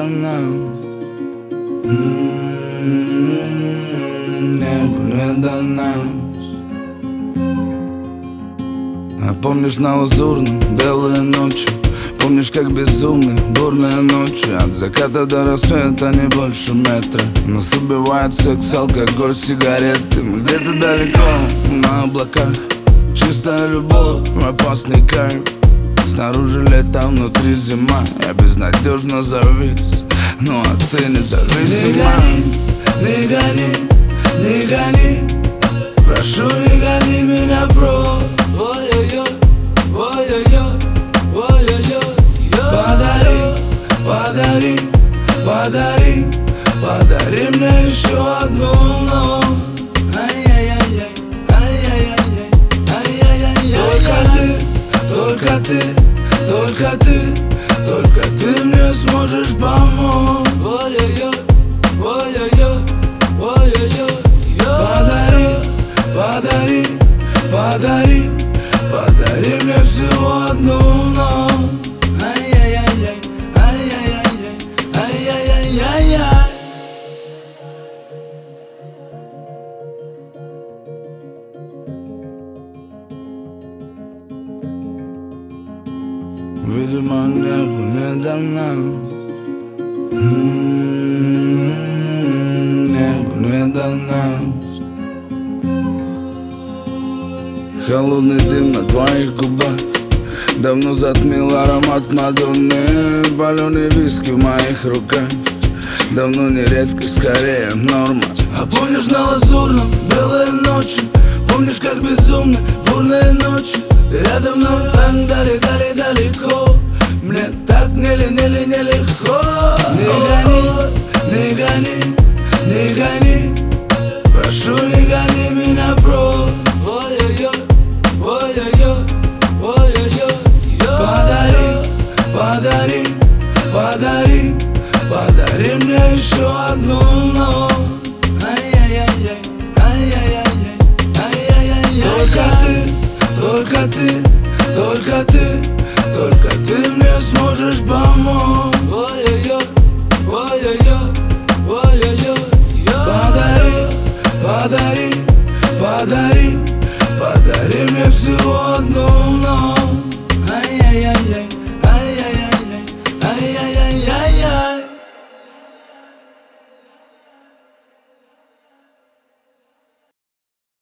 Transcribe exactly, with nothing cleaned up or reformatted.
дано. Небо не дано. А помнишь на лазурном белые ночи? Помнишь, как безумны бурные ночи? От заката до рассвета не больше метра. Нас убивает секс, алкоголь, сигареты. Мы где-то далеко, на облаках. Чистая любовь, опасный кайф. Снаружи лето, внутри зима. Я безнадежно завис, ну а ты не зависима. Не гони, не гони, не гони. Прошу, не гони меня прочь. Ой-ой-ой, ой-ой-ой, ой-ой-ой. Подари, подари, подари, подари мне еще одну ночь. Ай-яй-яй-яй, ай-яй-яй-яй, ай-яй-яй-яй. Только ты, только ты, только ты, только ты мне сможешь помочь. Ой-ой-ой, ой-ой-ой, ой-ой-ой. Подари, подари, подари, подари мне всего одну ночь. Ай-яй-яй-яй, ай-яй-яй-яй, ай-яй-яй-яй. Видимо, небо не дано. Небо не дано. Холодный дым на твоих губах давно затмил аромат Мадонны. Паленый виски в моих руках давно не редкость, скорее норма. А помнишь на лазурном белые ночи? Помнишь, как безумны бурные ночи? Ты рядом, но так дали-дали далеко. Мне так не-ли-не-ли нелегко. Не гони, не гони, не гони. Прошу, не гони меня прочь. Ой-ой-ой, ой-ой-ой, ой-ой-ой. Подари, подари, подари, подари мне еще одну ночь. Ай-яй-яй-яй, ай-яй-яй-яй, ай-яй-яй-яй. Только ты, только ты, только ты.